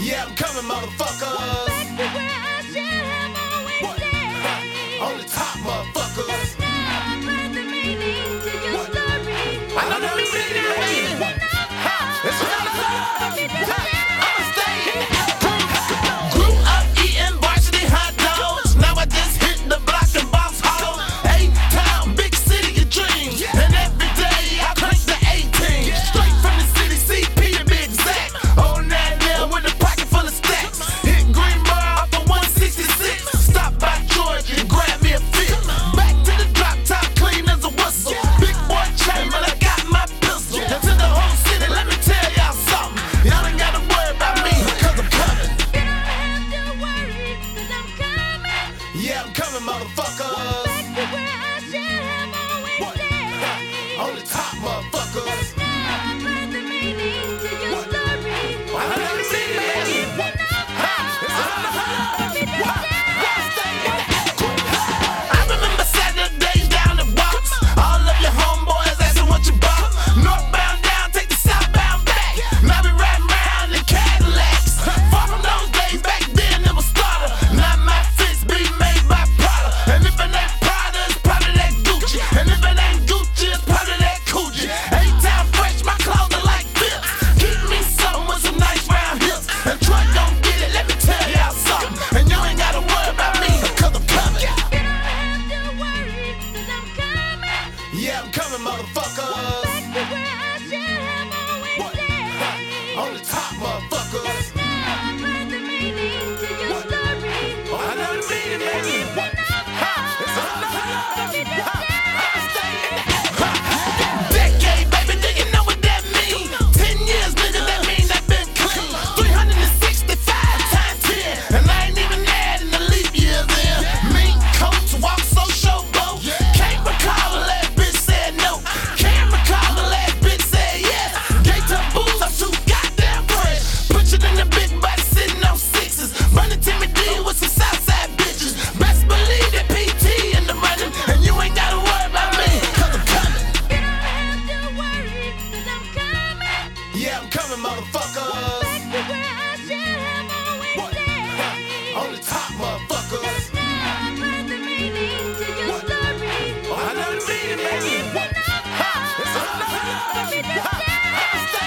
Yeah, I'm coming, motherfuckers. Back to where I should have always What? stayed. On the top, motherfuckers. But now I've heard the meaning to your What? story. I know the meaning, baby. It's I'ma stay here. Grew up eating varsity hot dogs. Now I just hit the block and bounce home. A-town, big city of dreams. And every day I crank the 18. Straight from the city, CP to be exact. On that nail with a pocket full of stacks. Hit Greenboro off of 166. Stop by Georgia and grab me a fit. Back to the drop top, clean as a whistle. Big boy chain, but I got my pistol. And to the whole city, let me tell y'all something. Y'all ain't gotta worry about me, cause I'm coming. You don't have to worry, cause I'm coming. Yeah, I'm coming, motherfuckers. Back to where I should have always What? stayed. On the top, motherfuckers. But now I've heard the meaning to your What? story. I know the meaning, baby. I remember Saturdays down the box. All of your homeboys asking what you bought. Northbound down, take the southbound back. Now we riding around in Cadillacs. Far from those days, back then it was starter. Now my fits be made by Prada. And if it ain't Prada, it's probably that Gucci. And if it ain't Gucci, it's probably that Coochie. A-town fresh, my clothes are like Phillips. Keep me something with some nice round hips. And Troy don't get it, let me tell y'all something. And you ain't gotta worry about me, cause I'm coming. You don't have to worry, cause I'm coming. Yeah, I'm coming, motherfuckers. Back to where I should have always What? stayed. On the top, motherfuckers. But now I've heard the meaning to your What? story. I know the meaning, baby. Decade, baby, do you know what that mean? 10 years, nigga, that mean that been clean. 365 times 10, and I ain't even adding the leap years in. Mink coats, walk so showboat. Can't recall the last bitch said no. Can't recall the last bitch said yes. Gate to booze, I'm too goddamn fresh. Put you in the big body sitting on sixes. Running Timmy D with some Southside bitches. Best believe that PT in the running, and you ain't gotta worry about me, cause I'm coming. You don't have to worry, cause I'm coming. Yeah, I'm coming, motherfuckers. Back to where I should have always What? stayed. On the top, motherfuckers. But now I've heard the meaning to your What? story. I know the meaning, baby. It's enough. It's enough.